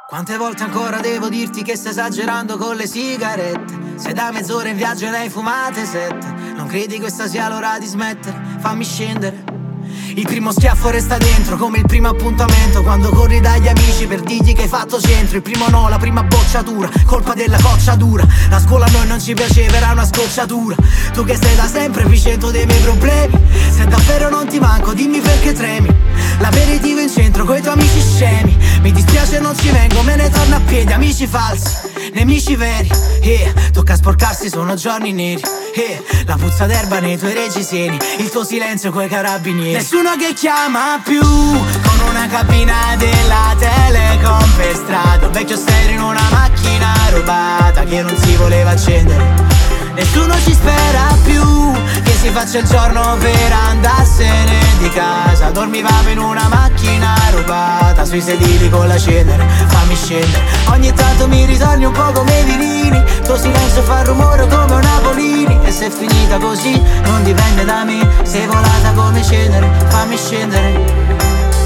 Quante volte ancora devo dirti che stai esagerando con le sigarette? Sei da mezz'ora in viaggio e ne hai fumate 7. Non credi questa sia l'ora di smettere? Fammi scendere. Il primo schiaffo resta dentro come il primo appuntamento, quando corri dagli amici per dirgli che hai fatto centro. Il primo no, la prima bocciatura, colpa della coccia dura. La scuola a noi non ci piaceva, era una scocciatura. Tu che sei da sempre epicentro dei miei problemi, se davvero non ti manco dimmi perché tremi. L'aperitivo in centro coi tuoi amici scemi. Mi dispiace non ci vengo, me ne torno a piedi. Amici falsi, nemici veri. Tocca sporcarsi, sono giorni neri. La puzza d'erba nei tuoi reggiseni, il tuo silenzio coi carabinieri. Nessuno che chiama più, con una cabina della Telecom per strada. Un vecchio stereo in una macchina rubata che non si voleva accendere. Nessuno ci spera più che si faccia il giorno per andarsene di casa. Dormivamo in una macchina rubata sui sedili con la cenere. Fammi scendere, ogni tanto mi ritorni un po' come i vinili. Tuo silenzio fa rumore come una Napolini. E se è finita così non dipende da me, sei volata come cenere. Fammi scendere.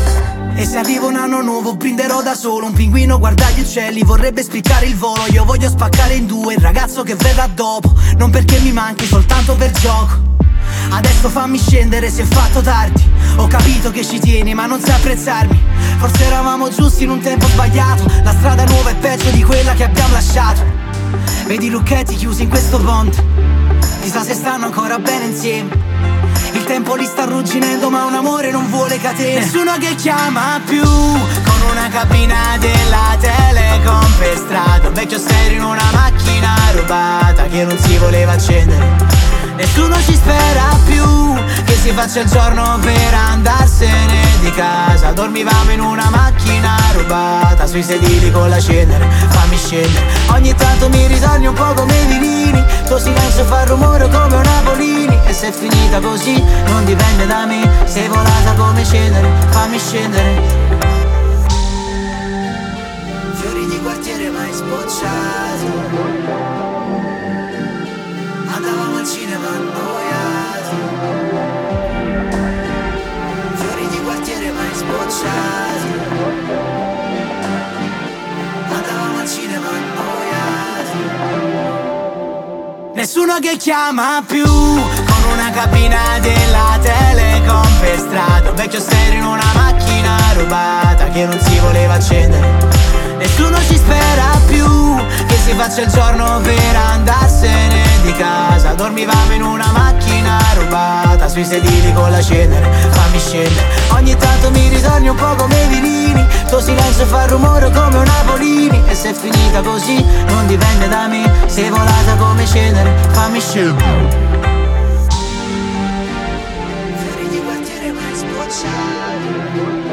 E se arriva un anno nuovo brinderò da solo. Un pinguino guarda gli uccelli, vorrebbe spiccare il volo. Io voglio spaccare in due il ragazzo che verrà dopo. Non perché mi manchi, soltanto per gioco. Adesso fammi scendere, si è fatto tardi. Ho capito che ci tieni ma non sai apprezzarmi. Forse eravamo giusti in un tempo sbagliato. La strada nuova è peggio di quella che abbiamo lasciato. Vedi i lucchetti chiusi in questo ponte, chissà se stanno ancora bene insieme. Il tempo li sta arrugginendo ma un amore non vuole catene. Nessuno che chiama più, con una cabina della Telecom per strada. Un vecchio stereo in una macchina rubata che non si voleva accendere. Nessuno ci spera più che si faccia il giorno per andarsene di casa. Dormivamo in una macchina rubata sui sedili con la cenere. Fammi scendere, ogni tanto mi ritorni un po' come i vinili. Tuo silenzio fa rumore come una Napolini. E se è finita così non dipende da me, sei volata come cenere. Fammi scendere. Fiori di quartiere mai sbocciati, andavamo al cinema annoiati. Fiori di quartiere mai sbocciati, andavamo al cinema annoiati. Nessuno che chiama più, con una cabina della Telecom per strada. Un vecchio stereo in una macchina rubata che non si voleva accendere. Nessuno ci spera più che si faccia il giorno per andarsene di casa. Dormivamo in una macchina rubata sui sedili con la cenere. Fammi scendere, ogni tanto mi ritorni un po' come i vinili. Tuo silenzio fa rumore come una Napolini. E se è finita così non dipende da me, sei volata come cenere. Fammi scendere. Fiori di quartiere mai sbocciati,